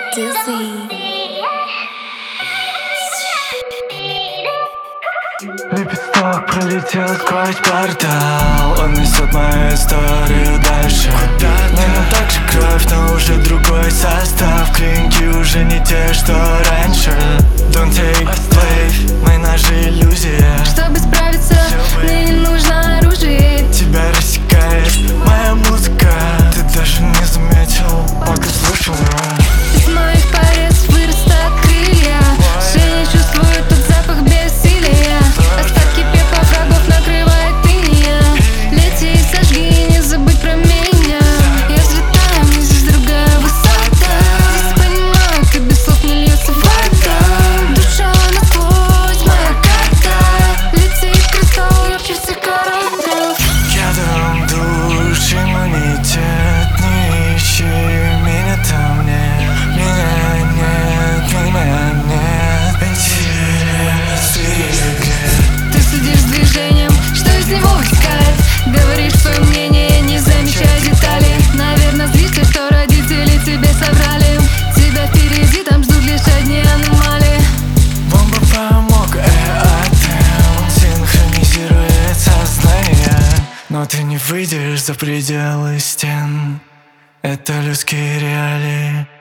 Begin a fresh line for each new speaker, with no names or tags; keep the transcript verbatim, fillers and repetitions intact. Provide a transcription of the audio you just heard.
Dizzy.
Лепесток пролетел сквозь портал. Он несет мою историю дальше. Наверно, так же кровь, но уже другой состав. Клинки уже не те, что раньше. Don't take wave, мои ножи иллюзия.
Чтобы справиться, мне не нужно оружие.
Тебя рассекает моя музыка. Ты даже не заметил, пока слушал меня.
Из моих порез вырастают крылья. Шея чувствует тот запах бессилия. Остатки пепла врагов накрывает меня. Лети и сожги, не забудь про меня. Я взлетаю, мне здесь другая высота. Здесь понимаю, как без слов не льется вода. Душа насквозь, моя карта. Летит кристалл, ярче всех городов.
Ядом душ, иммунитет. Не ищи меня там нет. Меня нет, меня нет. Интерес и регрет.
Ты следишь за движением, что из него вытекает. Говоришь свое мнение, не замечая детали. Наверное, злишься, что родители тебе соврали. Тебя впереди, там ждут лишь одни аномалии.
Бомба помог, ЭАТМ синхронизирует сознание. Но ты не выйдешь за пределы стен. Это людские реалии.